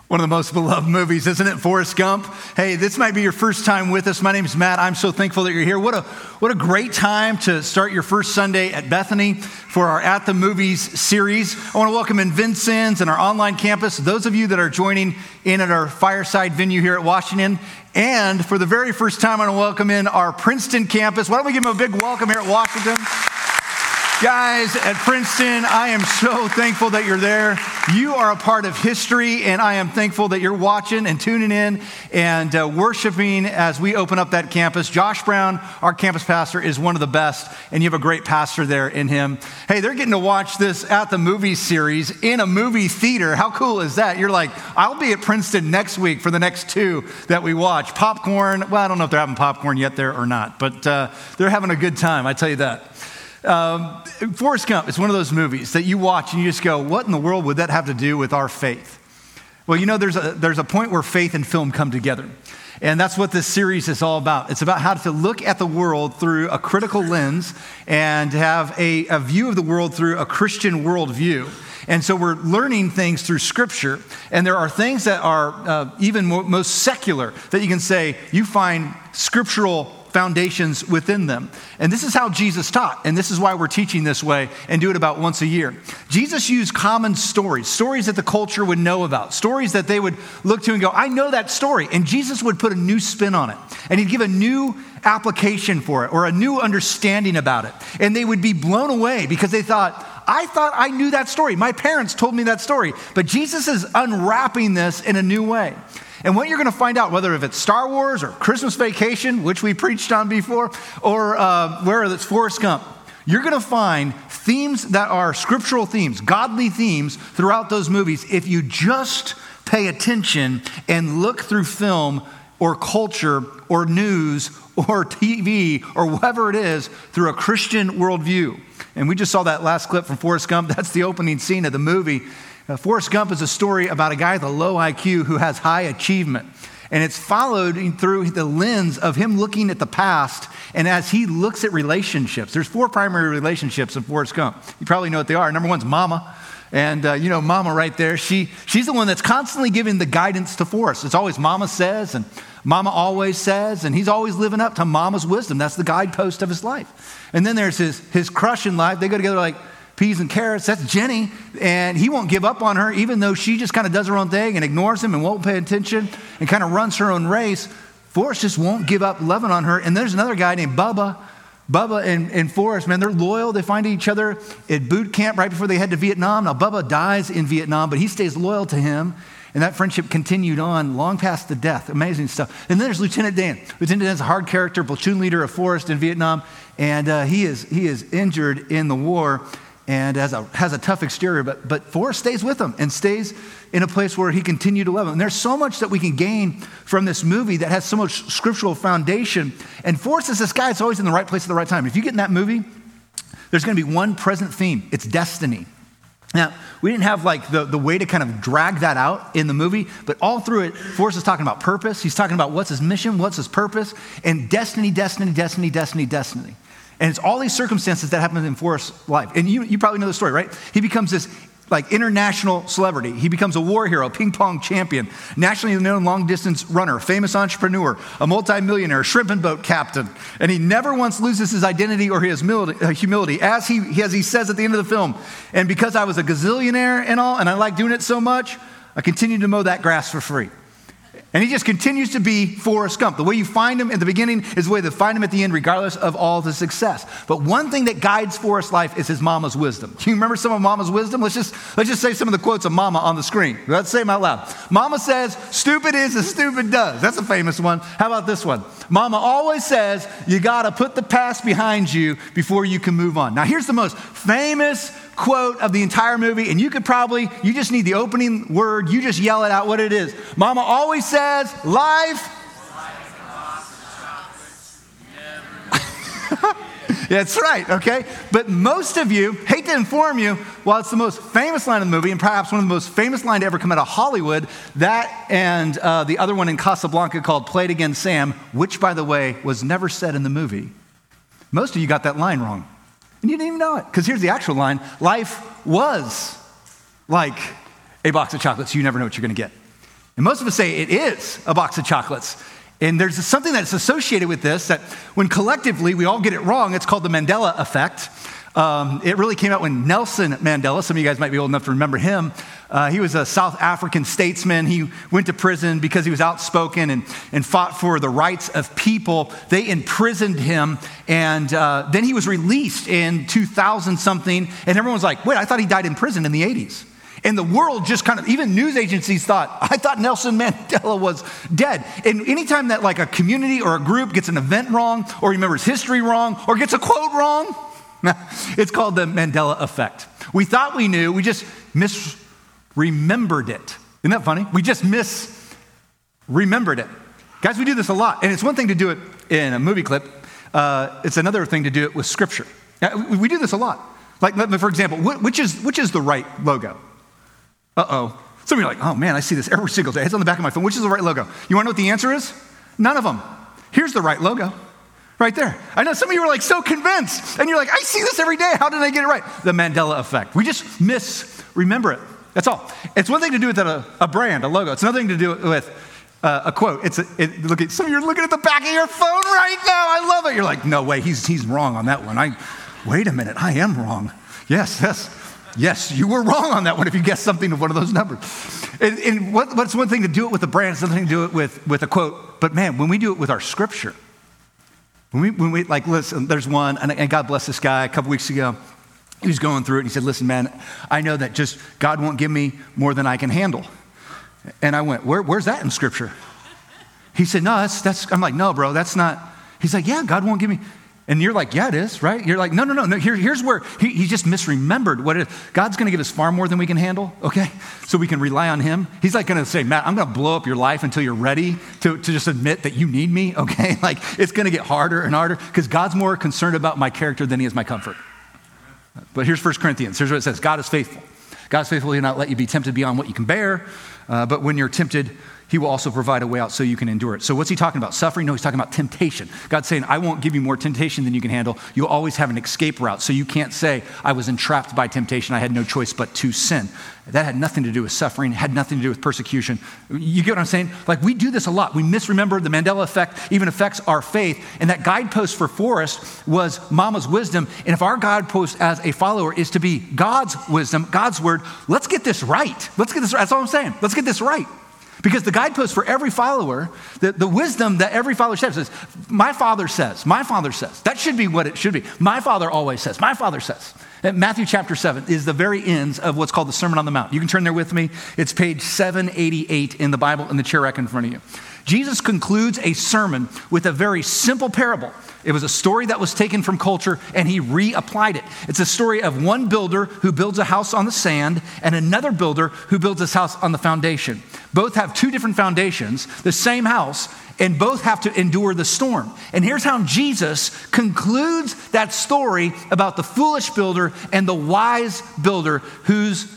One of the most beloved movies, isn't it? Forrest Gump. Hey, this might be your first time with us. My name is Matt. I'm so thankful that you're here. What a great time to start your first Sunday at Bethany for our At the Movies series. I want to welcome in Vincennes and our online campus, those of you that are joining in at our Fireside venue here at Washington. And for the very first time, I want to welcome in our Princeton campus. Why don't we give them a big welcome here at Washington? Guys, at Princeton, I am so thankful that you're there. You are a part of history, and I am thankful that you're watching and tuning in and worshiping as we open up that campus. Josh Brown, our campus pastor, is one of the best, and you have a great pastor there in him. Hey, they're getting to watch this At the Movies series in a movie theater. How cool is that? You're like, I'll be at Princeton next week for the next two that we watch. Popcorn, well, I don't know if they're having popcorn yet there or not, but they're having a good time, I tell you that. Forrest Gump is one of those movies that you watch and you just go, what in the world would that have to do with our faith? Well, you know, there's a point where faith and film come together. And that's what this series is all about. It's about how to look at the world through a critical lens and have a view of the world through a Christian worldview. And so we're learning things through Scripture, and there are things that are even most secular that you can say you find scriptural foundations within them. And this is how Jesus taught, and this is why we're teaching this way and do it about once a year. Jesus used common stories that the culture would know about, stories that they would look to and go, I know that story. And Jesus would put a new spin on it, and he'd give a new application for it or a new understanding about it. And they would be blown away because they thought, I thought I knew that story. My parents told me that story. But Jesus is unwrapping this in a new way. And what you're going to find out, whether if it's Star Wars or Christmas Vacation, which we preached on before, or where it's Forrest Gump, you're going to find themes that are scriptural themes, godly themes throughout those movies if you just pay attention and look through film or culture or news or TV or whatever it is through a Christian worldview. And we just saw that last clip from Forrest Gump. That's the opening scene of the movie. Forrest Gump is a story about a guy with a low IQ who has high achievement. And it's followed through the lens of him looking at the past. And as he looks at relationships, there's 4 primary relationships in Forrest Gump. You probably know what they are. Number 1's Mama. And you know Mama right there. She's the one that's constantly giving the guidance to Forrest. It's always Mama says and Mama always says. And he's always living up to Mama's wisdom. That's the guidepost of his life. And then there's his crush in life. They go together like peas and carrots. That's Jenny, and he won't give up on her even though she just kind of does her own thing and ignores him and won't pay attention and kind of runs her own race. Forrest just won't give up loving on her. And there's another guy named Bubba. Bubba and Forrest, man, they're loyal. They find each other at boot camp right before they head to Vietnam. Now, Bubba dies in Vietnam, but he stays loyal to him. And that friendship continued on long past the death. Amazing stuff. And then there's Lieutenant Dan. Lieutenant Dan's a hard character, platoon leader of Forrest in Vietnam. And he is injured in the war and has a tough exterior, but Forrest stays with him and stays in a place where he continued to love him. And there's so much that we can gain from this movie that has so much scriptural foundation. And Forrest is this guy that's always in the right place at the right time. If you get in that movie, there's going to be one present theme. It's destiny. Now, we didn't have like the way to kind of drag that out in the movie, but all through it, Forrest is talking about purpose. He's talking about what's his mission, what's his purpose, and destiny. And it's all these circumstances that happen in Forrest's life. And you probably know the story, right? He becomes this like international celebrity. He becomes a war hero, ping pong champion, nationally known long distance runner, famous entrepreneur, a multimillionaire, shrimp and boat captain. And he never once loses his identity or his humility, as he says at the end of the film. And because I was a gazillionaire and all, and I like doing it so much, I continue to mow that grass for free. And he just continues to be Forrest Gump. The way you find him at the beginning is the way they find him at the end, regardless of all the success. But one thing that guides Forrest's life is his mama's wisdom. Do you remember some of Mama's wisdom? Let's just say some of the quotes of Mama on the screen. Let's say them out loud. Mama says, stupid is as stupid does. That's a famous one. How about this one? Mama always says, you got to put the past behind you before you can move on. Now, here's the most famous quote of the entire movie, and you just need the opening word. You just yell it out what it is. Mama always says, life. That's right, okay? But most of you, hate to inform you, while it's the most famous line in the movie, and perhaps one of the most famous lines to ever come out of Hollywood, that and the other one in Casablanca called Play It Again, Sam, which, by the way, was never said in the movie. Most of you got that line wrong. And you didn't even know it, because here's the actual line. Life was like a box of chocolates. You never know what you're going to get. And most of us say it is a box of chocolates. And there's something that's associated with this that when collectively we all get it wrong, it's called the Mandela effect. It really came out when Nelson Mandela, some of you guys might be old enough to remember him, he was a South African statesman. He went to prison because he was outspoken and fought for the rights of people. They imprisoned him, and then he was released in 2000-something, and everyone's like, wait, I thought he died in prison in the 80s. And the world just kind of, even news agencies I thought Nelson Mandela was dead. And anytime that like a community or a group gets an event wrong or remembers history wrong or gets a quote wrong, it's called the Mandela effect. We thought we knew, we just misremembered it. Isn't that funny? We just misremembered it. Guys, we do this a lot. And it's one thing to do it in a movie clip. It's another thing to do it with scripture. We do this a lot. Like, for example, which is the right logo? Uh-oh. Some of you are like, oh man, I see this every single day. It's on the back of my phone. Which is the right logo? You want to know what the answer is? None of them. Here's the right logo. Right there. I know some of you are like so convinced, and you're like, I see this every day. How did I get it right? The Mandela effect. We just misremember it. That's all. It's one thing to do with a brand, a logo. It's another thing to do with a quote. Look at some of you are looking at the back of your phone right now. I love it. You're like, no way, he's wrong on that one. Wait a minute, I am wrong. Yes, you were wrong on that one if you guessed something of one of those numbers. And what's one thing to do it with a brand, it's another thing to do it with a quote. But man, when we do it with our scripture, when we like, listen, there's one, and God bless this guy a couple weeks ago. He was going through it and he said, listen, man, I know that just God won't give me more than I can handle. And I went, where's that in scripture? He said, no, that's, I'm like, no, bro, that's not. He's like, yeah, God won't give me. And you're like, yeah, it is, right? You're like, no. Here's where he just misremembered what it is. God's going to give us far more than we can handle, okay? So we can rely on him. He's like going to say, Matt, I'm going to blow up your life until you're ready to just admit that you need me, okay? Like it's going to get harder and harder because God's more concerned about my character than he is my comfort. But here's 1 Corinthians. Here's what it says. God is faithful. God is faithful. He'll not let you be tempted beyond what you can bear. But when you're tempted, he will also provide a way out so you can endure it. So what's he talking about? Suffering? No, he's talking about temptation. God's saying, I won't give you more temptation than you can handle. You'll always have an escape route. So you can't say, I was entrapped by temptation. I had no choice but to sin. That had nothing to do with suffering, had nothing to do with persecution. You get what I'm saying? Like we do this a lot. We misremember. The Mandela effect even affects our faith. And that guidepost for Forrest was Mama's wisdom. And if our guidepost as a follower is to be God's wisdom, God's word, let's get this right. That's all I'm saying. Let's get this right. Because the guidepost for every follower, the wisdom that every follower says, my father says. That should be what it should be. My father always says. My father says. And Matthew chapter 7 is the very ends of what's called the Sermon on the Mount. You can turn there with me. It's page 788 in the Bible in the chair rack in front of you. Jesus concludes a sermon with a very simple parable. It was a story that was taken from culture and he reapplied it. It's a story of one builder who builds a house on the sand and another builder who builds his house on the foundation. Both have two different foundations, the same house, and both have to endure the storm. And here's how Jesus concludes that story about the foolish builder and the wise builder whose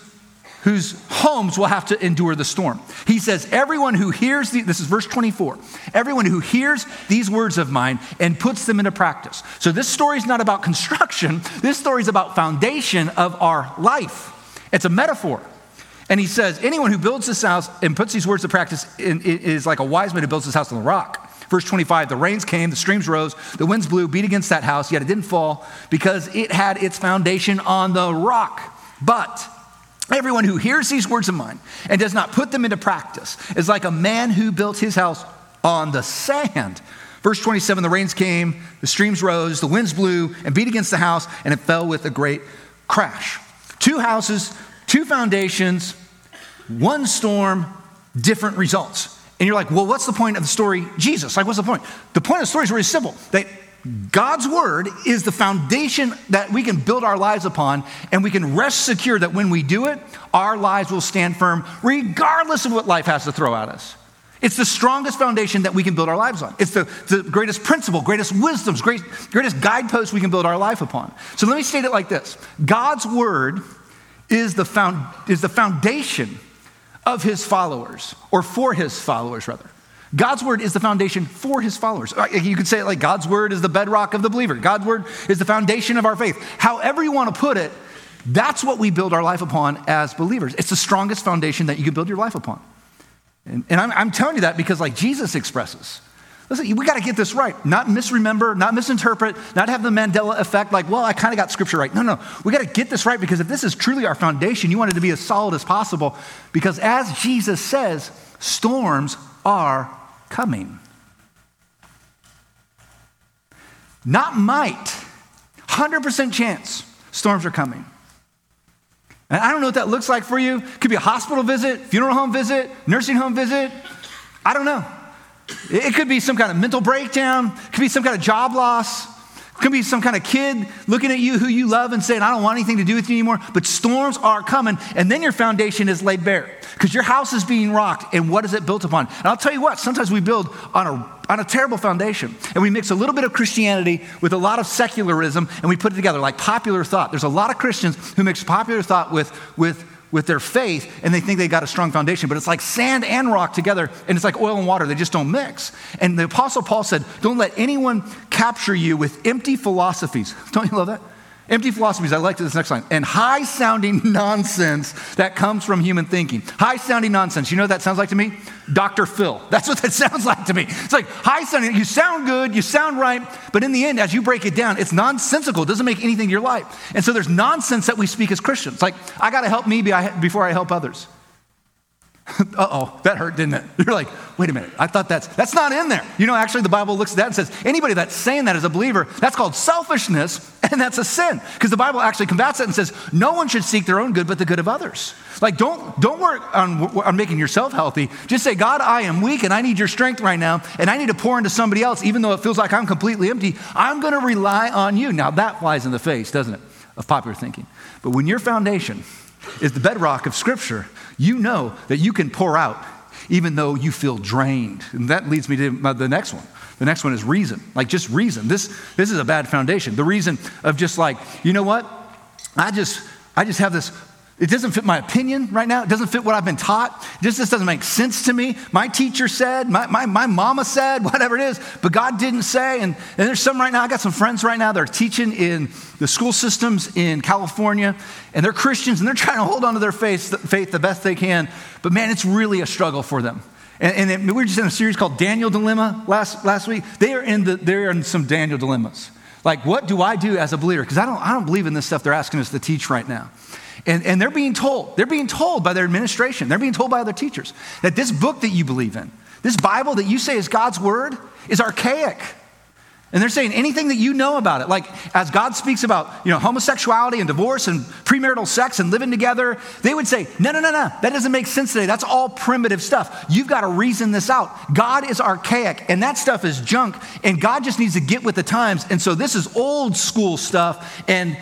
homes will have to endure the storm. He says, everyone who hears, this is verse 24, everyone who hears these words of mine and puts them into practice. So this story is not about construction. This story is about foundation of our life. It's a metaphor. And he says, anyone who builds this house and puts these words to practice is like a wise man who builds his house on the rock. Verse 25, the rains came, the streams rose, the winds blew, beat against that house, yet it didn't fall because it had its foundation on the rock. But everyone who hears these words of mine and does not put them into practice is like a man who built his house on the sand. Verse 27, the rains came, the streams rose, the winds blew and beat against the house, and it fell with a great crash. Two houses, two foundations, one storm, different results. And you're like, well, what's the point of the story, Jesus? Like, what's the point? The point of the story is really simple. That God's word is the foundation that we can build our lives upon, and we can rest secure that when we do it, our lives will stand firm regardless of what life has to throw at us. It's the strongest foundation that we can build our lives on. It's the greatest principle, greatest wisdoms, greatest guideposts we can build our life upon. So let me state it like this. God's word is the foundation of his followers, or for his followers, rather. God's word is the foundation for his followers. You could say it like God's word is the bedrock of the believer. God's word is the foundation of our faith. However you want to put it, that's what we build our life upon as believers. It's the strongest foundation that you can build your life upon. And I'm telling you that because like Jesus expresses. Listen, we got to get this right. Not misremember, not misinterpret, not have the Mandela effect like, well, I kind of got scripture right. No, we got to get this right because if this is truly our foundation, you want it to be as solid as possible because as Jesus says, storms are coming. Not might, 100% chance storms are coming. And I don't know what that looks like for you. It could be a hospital visit, funeral home visit, nursing home visit. I don't know. It could be some kind of mental breakdown. It could be some kind of job loss. It could be some kind of kid looking at you who you love and saying, I don't want anything to do with you anymore. But storms are coming. And then your foundation is laid bare because your house is being rocked. And what is it built upon? And I'll tell you what, sometimes we build on a terrible foundation. And we mix a little bit of Christianity with a lot of secularism and we put it together like popular thought. There's a lot of Christians who mix popular thought with their faith and they think they got a strong foundation, but it's like sand and rock together and it's like oil and water. They just don't mix. And the Apostle Paul said, don't let anyone capture you with empty philosophies. Don't you love that? Empty philosophies, I like this next line. And high-sounding nonsense that comes from human thinking. High-sounding nonsense. You know what that sounds like to me? Dr. Phil. That's what that sounds like to me. It's like high-sounding. You sound good, you sound right, but in the end, as you break it down, it's nonsensical. It doesn't make anything in your life. And so there's nonsense that we speak as Christians. Like, I got to help me before I help others. Uh-oh, that hurt, didn't it? You're like, wait a minute, I thought that's not in there. You know, actually the Bible looks at that and says, anybody that's saying that as a believer, that's called selfishness and that's a sin. Because the Bible actually combats that and says, no one should seek their own good but the good of others. Like, don't work on making yourself healthy. Just say, God, I am weak and I need your strength right now and I need to pour into somebody else even though it feels like I'm completely empty. I'm going to rely on you. Now that flies in the face, doesn't it, of popular thinking. But when your foundation is the bedrock of Scripture, you know that you can pour out even though you feel drained. And that leads me to the next one. The next one is reason, like just reason. This is a bad foundation. The reason of just like, you know what? I just have this, it doesn't fit my opinion right now. It doesn't fit what I've been taught. This doesn't make sense to me. My teacher said, my mama said, whatever it is, but God didn't say. And there's some right now, I got some friends right now that are teaching in the school systems in California, and they're Christians, and they're trying to hold on to their faith the best they can. But man, it's really a struggle for them. And we were just in a series called Daniel Dilemma last week. They're in some Daniel dilemmas. Like, what do I do as a believer? Because I don't believe in this stuff they're asking us to teach right now. And they're being told by their administration, they're being told by other teachers that this book that you believe in, this Bible that you say is God's word, is archaic. And they're saying anything that you know about it, like as God speaks about, homosexuality and divorce and premarital sex and living together, they would say, no, that doesn't make sense today. That's all primitive stuff. You've got to reason this out. God is archaic and that stuff is junk and God just needs to get with the times. And so this is old school stuff and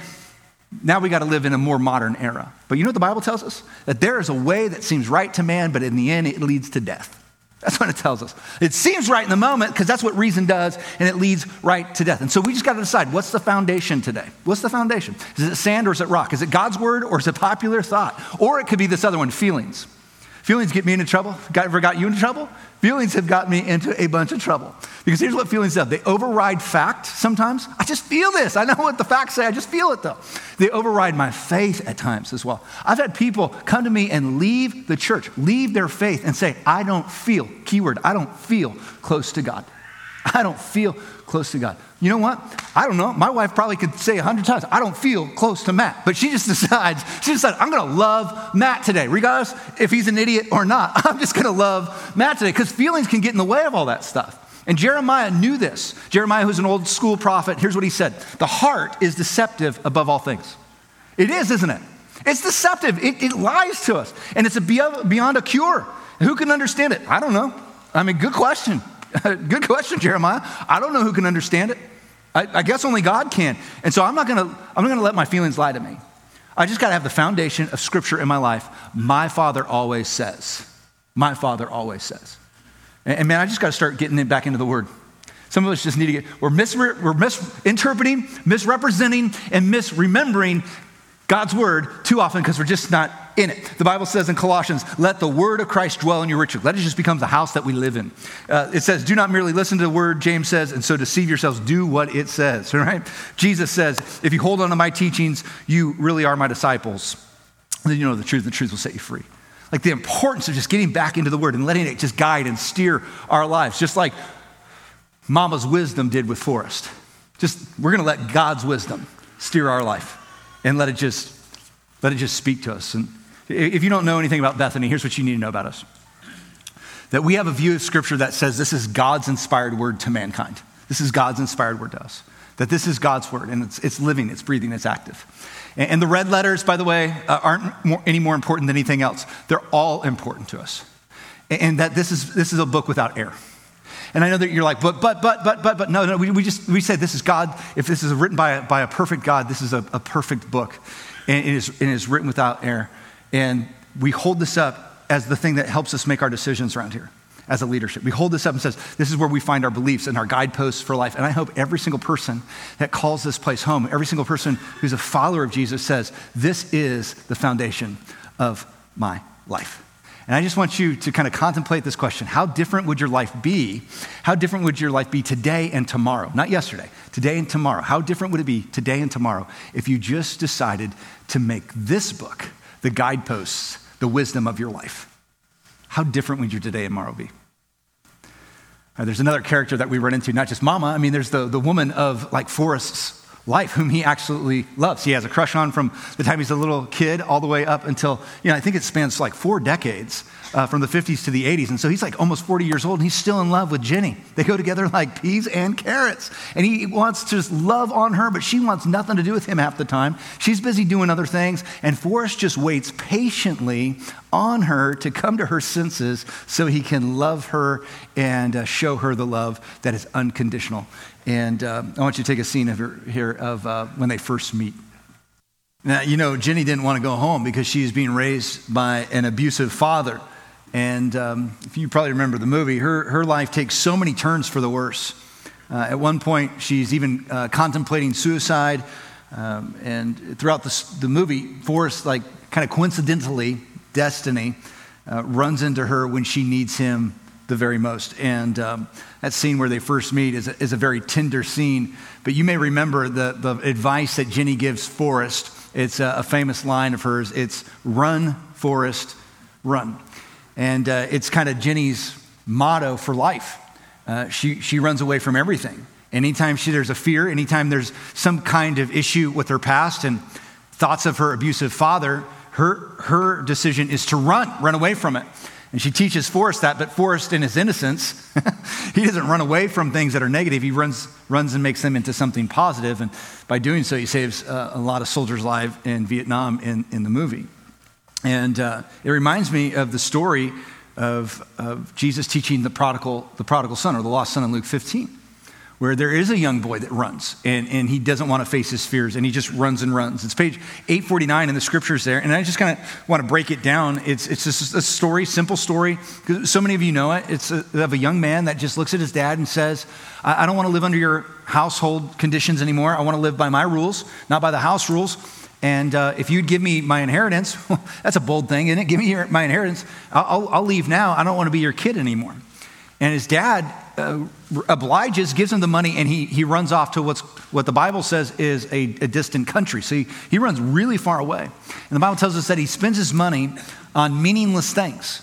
now we got to live in a more modern era. But you know what the Bible tells us? That there is a way that seems right to man, but in the end it leads to death. That's what it tells us. It seems right in the moment because that's what reason does, and it leads right to death. And so we just got to decide, what's the foundation today? What's the foundation? Is it sand or is it rock? Is it God's word or is it popular thought? Or it could be this other one, feelings. Feelings get me into trouble. Ever got you into trouble? Feelings have got me into a bunch of trouble. Because here's what feelings do. They override fact sometimes. I just feel this. I know what the facts say. I just feel it though. They override my faith at times as well. I've had people come to me and leave the church, leave their faith and say, I don't feel, keyword, I don't feel close to God. I don't feel close to God. You know what? I don't know. My wife probably could say 100 times, I don't feel close to Matt. But she decided, I'm going to love Matt today, regardless if he's an idiot or not. I'm just going to love Matt today because feelings can get in the way of all that stuff. And Jeremiah knew this. Jeremiah, who's an old school prophet, here's what he said. The heart is deceptive above all things. It is, isn't it? It's deceptive. It lies to us. And it's beyond a cure. Who can understand it? I don't know. I mean, good question. Good question, Jeremiah. I don't know who can understand it. I guess only God can. And so I'm not gonna let my feelings lie to me. I just gotta have the foundation of Scripture in my life. My Father always says. My Father always says. And man, I just gotta start getting it back into the Word. Some of us just need to we're misinterpreting, misrepresenting, and misremembering God's word too often because we're just not in it. The Bible says in Colossians, let the word of Christ dwell in you richly. Let it just become the house that we live in. It says, do not merely listen to the word, James says, and so deceive yourselves. Do what it says, right? Jesus says, if you hold on to my teachings, you really are my disciples. Then you know the truth will set you free. Like the importance of just getting back into the Word and letting it just guide and steer our lives, just like Mama's wisdom did with Forrest. We're going to let God's wisdom steer our life and let it just speak to us. And if you don't know anything about Bethany, here's what you need to know about us. That we have a view of Scripture that says this is God's inspired word to mankind. This is God's inspired word to us. That this is God's word, and it's living, it's breathing, it's active. And the red letters, by the way, aren't any more important than anything else. They're all important to us. And that this is a book without error. And I know that you're like, but no, we say this is God. If this is written by a perfect God, this is a perfect book, and it is written without error. And we hold this up as the thing that helps us make our decisions around here as a leadership. We hold this up and says, this is where we find our beliefs and our guideposts for life. And I hope every single person that calls this place home, every single person who's a follower of Jesus says, this is the foundation of my life. And I just want you to kind of contemplate this question. How different would your life be? How different would your life be today and tomorrow? Not yesterday, today and tomorrow. How different would it be today and tomorrow if you just decided to make this book the guideposts, the wisdom of your life? How different would your today and tomorrow be? There's another character that we run into, not just Mama. I mean, there's the woman of like Forrest's life, whom he absolutely loves. He has a crush on from the time he's a little kid all the way up until, I think it spans like 4 decades, from the 50s to the 80s. And so he's like almost 40 years old, and he's still in love with Jenny. They go together like peas and carrots. And he wants to just love on her, but she wants nothing to do with him half the time. She's busy doing other things. And Forrest just waits patiently on her to come to her senses so he can love her and show her the love that is unconditional. And I want you to take a scene of when they first meet. Now, Jenny didn't want to go home because she's being raised by an abusive father. And if you probably remember the movie, her life takes so many turns for the worse. At one point, she's even contemplating suicide. And throughout the movie, Forrest, like kind of coincidentally, destiny runs into her when she needs him the very most. And that scene where they first meet is a very tender scene. But you may remember the advice that Jenny gives Forrest. It's a famous line of hers. It's run, Forrest, run. And it's kind of Jenny's motto for life. She runs away from everything. Anytime there's a fear, anytime there's some kind of issue with her past and thoughts of her abusive father, her decision is to run away from it. And she teaches Forrest that, but Forrest, in his innocence, he doesn't run away from things that are negative. He runs and makes them into something positive. And by doing so, he saves a lot of soldiers' lives in Vietnam in the movie. And it reminds me of the story of Jesus teaching the prodigal son, or the lost son in Luke 15, where there is a young boy that runs and he doesn't want to face his fears and he just runs and runs. It's page 849 in the scriptures there. And I just kind of want to break it down. It's just a story, simple story, because so many of you know it. It's of a young man that just looks at his dad and says, I don't want to live under your household conditions anymore. I want to live by my rules, not by the house rules. And if you'd give me my inheritance, that's a bold thing, isn't it? Give me my inheritance. I'll leave now. I don't want to be your kid anymore. And his dad obliges, gives him the money, and he runs off to what the Bible says is a distant country. So he runs really far away. And the Bible tells us that he spends his money on meaningless things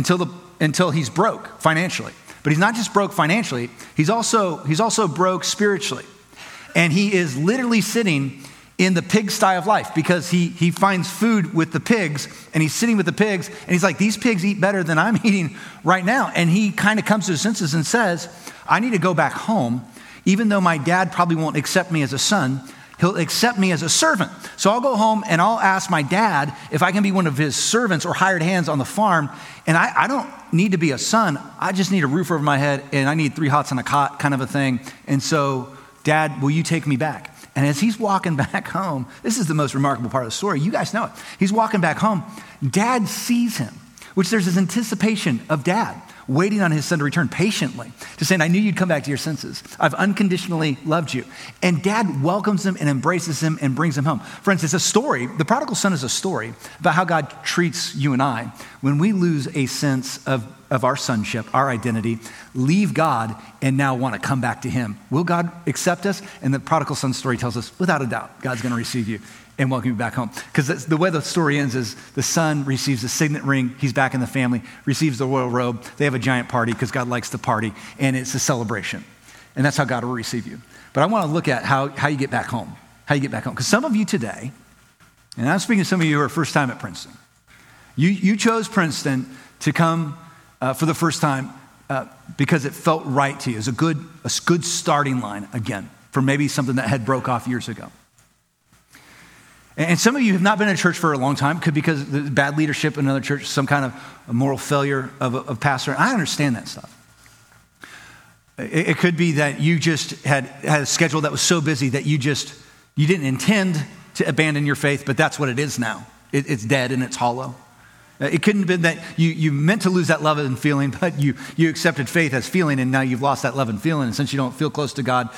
until he's broke financially. But he's not just broke financially, he's also broke spiritually. And he is literally sitting in the pigsty of life because he finds food with the pigs, and he's sitting with the pigs, and he's like, these pigs eat better than I'm eating right now. And he kind of comes to his senses and says, I need to go back home. Even though my dad probably won't accept me as a son, he'll accept me as a servant. So I'll go home and I'll ask my dad if I can be one of his servants or hired hands on the farm. And I don't need to be a son. I just need a roof over my head, and I need 3 hots and a cot kind of a thing. And so, Dad, will you take me back? And as he's walking back home, this is the most remarkable part of the story. You guys know it. He's walking back home. Dad sees him, which there's this anticipation of Dad waiting on his son to return patiently, to saying, I knew you'd come back to your senses. I've unconditionally loved you. And Dad welcomes him and embraces him and brings him home. Friends, it's a story. The prodigal son is a story about how God treats you and I when we lose a sense of our sonship, our identity, leave God, and now want to come back to him. Will God accept us? And the prodigal son story tells us, without a doubt, God's going to receive you and welcome you back home. Because the way the story ends is the son receives a signet ring. He's back in the family, receives the royal robe. They have a giant party because God likes to party, and it's a celebration. And that's how God will receive you. But I want to look at how you get back home. How you get back home. Because some of you today, and I'm speaking to some of you who are first time at Princeton, you chose Princeton to come for the first time because it felt right to you. It was a good starting line again for maybe something that had broke off years ago. And some of you have not been in church for a long time, could be because of the bad leadership in another church, some kind of a moral failure of a pastor. I understand that stuff. It could be that you just had a schedule that was so busy that you didn't intend to abandon your faith, but that's what it is now. It's dead and it's hollow. It couldn't have been that you meant to lose that love and feeling, but you accepted faith as feeling, and now you've lost that love and feeling. And since you don't feel close to God,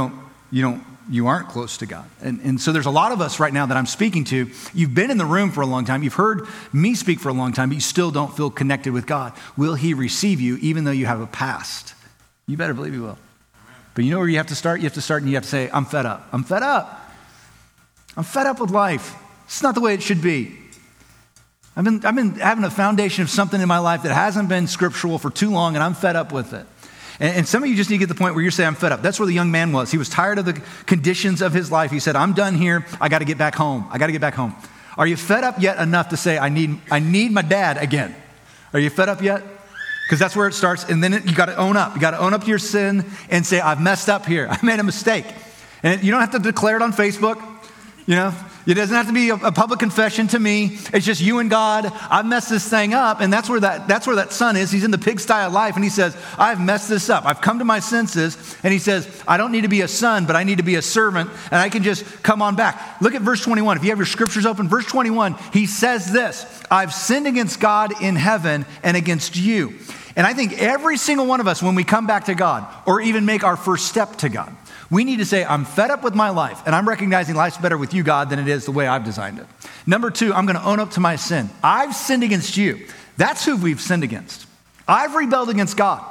you aren't close to God. And so there's a lot of us right now that I'm speaking to. You've been in the room for a long time. You've heard me speak for a long time, but you still don't feel connected with God. Will he receive you even though you have a past? You better believe he will. But you know where you have to start? You have to start and you have to say, I'm fed up. I'm fed up. I'm fed up with life. It's not the way it should be. I've been having a foundation of something in my life that hasn't been scriptural for too long, and I'm fed up with it. And some of you just need to get to the point where you're saying, I'm fed up. That's where the young man was. He was tired of the conditions of his life. He said, I'm done here. I got to get back home. I got to get back home. Are you fed up yet enough to say, I need my dad again? Are you fed up yet? Because that's where it starts. And then you got to own up. You got to own up to your sin and say, I've messed up here. I made a mistake. And you don't have to declare it on Facebook. It doesn't have to be a public confession to me. It's just you and God. I've messed this thing up. And that's where that son is. He's in the pigsty of life. And he says, I've messed this up. I've come to my senses. And he says, I don't need to be a son, but I need to be a servant. And I can just come on back. Look at verse 21. If you have your scriptures open, verse 21, he says this, I've sinned against God in heaven and against you. And I think every single one of us, when we come back to God or even make our first step to God, we need to say, I'm fed up with my life, and I'm recognizing life's better with you, God, than it is the way I've designed it. Number two, I'm going to own up to my sin. I've sinned against you. That's who we've sinned against. I've rebelled against God.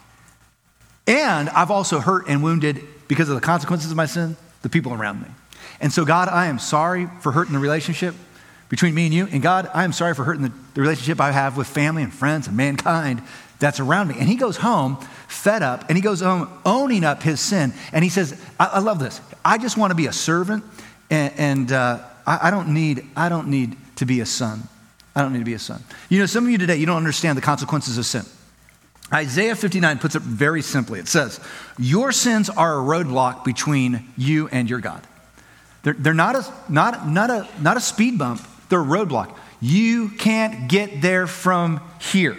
And I've also hurt and wounded, because of the consequences of my sin, the people around me. And so, God, I am sorry for hurting the relationship between me and you. And God, I am sorry for hurting the relationship I have with family and friends and mankind that's around me. And he goes home fed up, and he goes home owning up his sin. And he says, I love this. I just want to be a servant, and I don't need to be a son. I don't need to be a son. Some of you today, you don't understand the consequences of sin. Isaiah 59 puts it very simply. It says, your sins are a roadblock between you and your God. They're not a speed bump. They're a roadblock. You can't get there from here.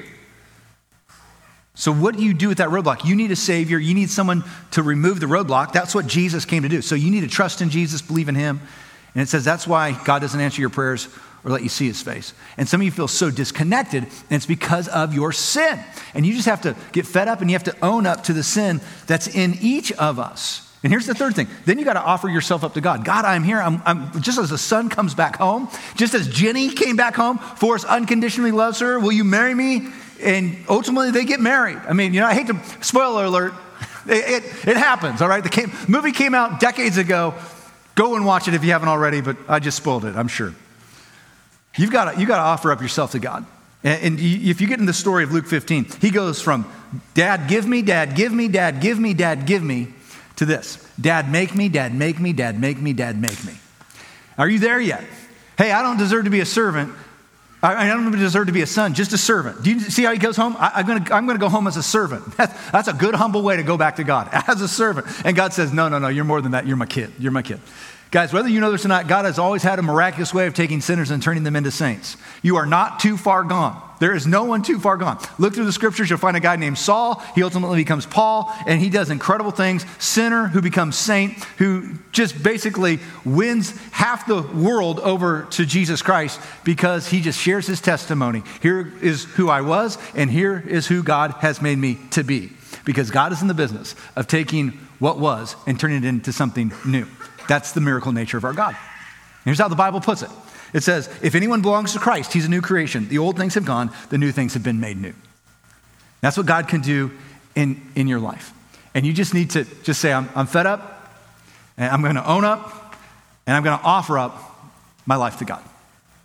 So what do you do with that roadblock? You need a savior. You need someone to remove the roadblock. That's what Jesus came to do. So you need to trust in Jesus, believe in him. And it says that's why God doesn't answer your prayers or let you see his face. And some of you feel so disconnected, and it's because of your sin. And you just have to get fed up, and you have to own up to the sin that's in each of us. And here's the third thing. Then you got to offer yourself up to God. God, I'm here. I'm just as the son comes back home, just as Jenny came back home, Forrest unconditionally loves her. Will you marry me? And ultimately, they get married. I mean, I hate to, spoiler alert, it happens, all right? The movie came out decades ago. Go and watch it if you haven't already, but I just spoiled it, I'm sure. You got to offer up yourself to God. And if you get in the story of Luke 15, he goes from, Dad, give me, Dad, give me, Dad, give me, Dad, give me, to this. Dad, make me, Dad, make me, Dad, make me, Dad, make me. Are you there yet? Hey, I don't deserve to be a servant. I don't deserve to be a son, just a servant. Do you see how he goes home? I'm going to go home as a servant. That's a good, humble way to go back to God, as a servant. And God says, no, you're more than that. You're my kid. You're my kid. Guys, whether you know this or not, God has always had a miraculous way of taking sinners and turning them into saints. You are not too far gone. There is no one too far gone. Look through the scriptures, you'll find a guy named Saul. He ultimately becomes Paul, and he does incredible things. Sinner who becomes saint, who just basically wins half the world over to Jesus Christ because he just shares his testimony. Here is who I was, and here is who God has made me to be. Because God is in the business of taking what was and turning it into something new. That's the miracle nature of our God. Here's how the Bible puts it. It says, if anyone belongs to Christ, he's a new creation. The old things have gone, the new things have been made new. That's what God can do in your life. And you just need to just say, I'm fed up, and I'm going to own up, and I'm going to offer up my life to God.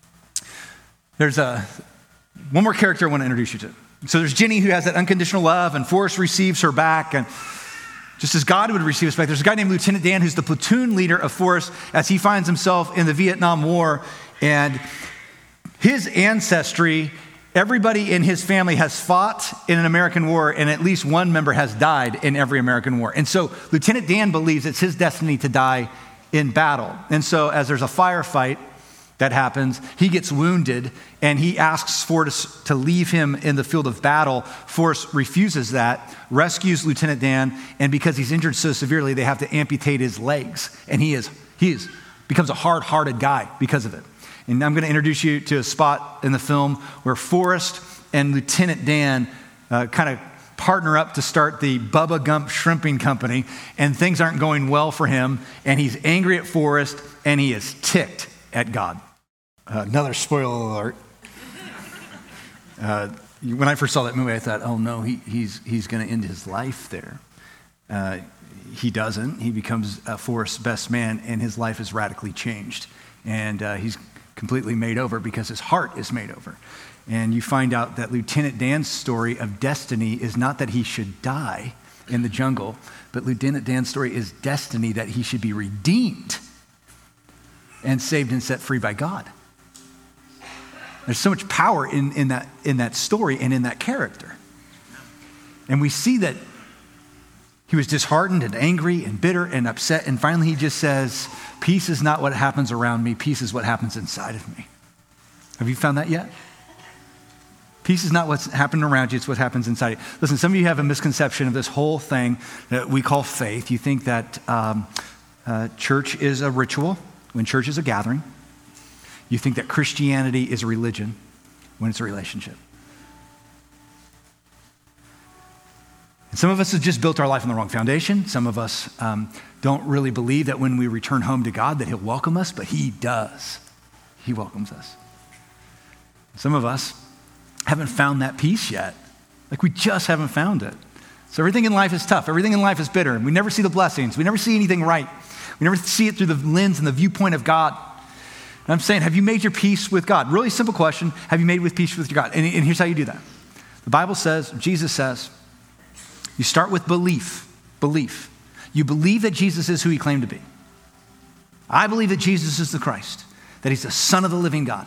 There's one more character I want to introduce you to. So there's Jenny, who has that unconditional love, and Forrest receives her back, and just as God would receive us back. There's a guy named Lieutenant Dan, who's the platoon leader of Forrest as he finds himself in the Vietnam War, and his ancestry, everybody in his family has fought in an American war, and at least one member has died in every American war. And so Lieutenant Dan believes it's his destiny to die in battle. And so as there's a firefight that happens, he gets wounded, and he asks Forrest to leave him in the field of battle. Forrest refuses that, rescues Lieutenant Dan, and because he's injured so severely, they have to amputate his legs. And he becomes a hard-hearted guy because of it. And I'm going to introduce you to a spot in the film where Forrest and Lieutenant Dan kind of partner up to start the Bubba Gump Shrimping Company, and things aren't going well for him, and he's angry at Forrest, and he is ticked at God. Another spoiler alert. When I first saw that movie, I thought, oh no, he's going to end his life there. He doesn't. He becomes Forrest's best man, and his life is radically changed. And he's completely made over because his heart is made over. And you find out that Lieutenant Dan's story of destiny is not that he should die in the jungle, but Lieutenant Dan's story is destiny, that he should be redeemed and saved and set free by God. There's so much power in that story and in that character. And we see that he was disheartened and angry and bitter and upset, and finally he just says, peace is not what happens around me, peace is what happens inside of me. Have you found that yet? Peace is not what's happening around you, it's what happens inside you. Listen, some of you have a misconception of this whole thing that we call faith. You think that church is a ritual when church is a gathering. You think that Christianity is a religion when it's a relationship. And some of us have just built our life on the wrong foundation. Some of us don't really believe that when we return home to God that he'll welcome us, but he does. He welcomes us. Some of us haven't found that peace yet. Like, we just haven't found it. So everything in life is tough. Everything in life is bitter. And we never see the blessings. We never see anything right. We never see it through the lens and the viewpoint of God. And I'm saying, have you made your peace with God? Really simple question. Have you made with peace with your God? And here's how you do that. The Bible says, Jesus says, you start with belief. Belief. You believe that Jesus is who he claimed to be. I believe that Jesus is the Christ, that he's the Son of the living God.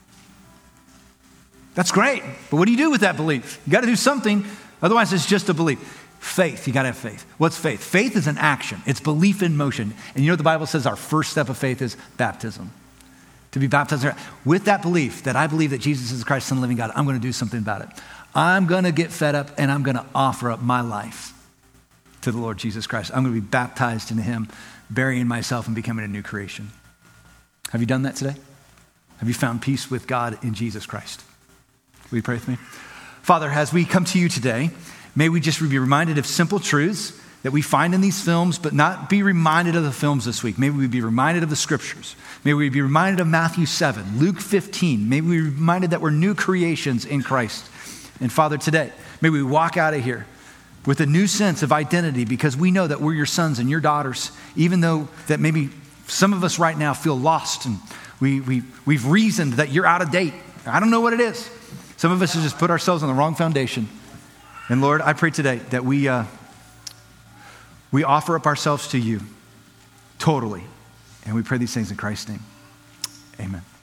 That's great. But what do you do with that belief? You got to do something. Otherwise, it's just a belief. Faith. You got to have faith. What's faith? Faith is an action. It's belief in motion. And you know what the Bible says? Our first step of faith is baptism. To be baptized with that belief that I believe that Jesus is the Christ, Son of the living God, I'm going to do something about it. I'm going to get fed up and I'm going to offer up my life to the Lord Jesus Christ. I'm going to be baptized into him, burying myself and becoming a new creation. Have you done that today? Have you found peace with God in Jesus Christ? Will you pray with me? Father, as we come to you today, may we just be reminded of simple truths that we find in these films, but not be reminded of the films this week. May we be reminded of the scriptures. May we be reminded of Matthew 7, Luke 15. May we be reminded that we're new creations in Christ. And Father, today, may we walk out of here with a new sense of identity, because we know that we're your sons and your daughters, even though that maybe some of us right now feel lost and we've reasoned that you're out of date. I don't know what it is. Some of us have just put ourselves on the wrong foundation. And Lord, I pray today that we offer up ourselves to you totally. And we pray these things in Christ's name. Amen.